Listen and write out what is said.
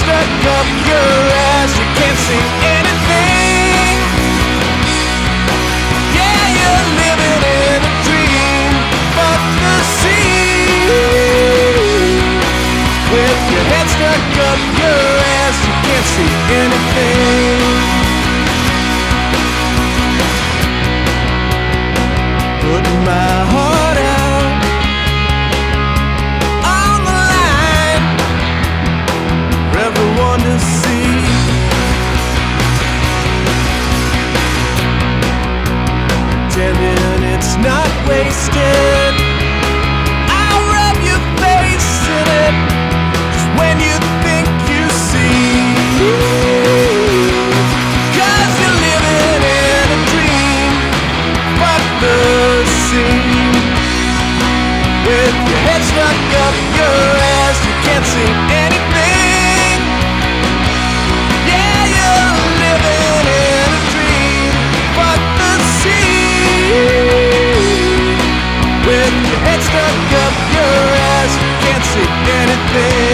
stuck up your ass, you can't see anything. Yeah, you're living in a dream, but the sea. With your head stuck up your ass, you can't see anything. Putting my heart out on the line for everyone to see. Pretending it's not wasted, I'll rub your face in it just when you think you see. 'Cause you're living in a dream, but the scene. With your head stuck up your ass, you can't see anything. Yeah, you're living in a dream, but the scene. With your head stuck up your ass, you can't see anything.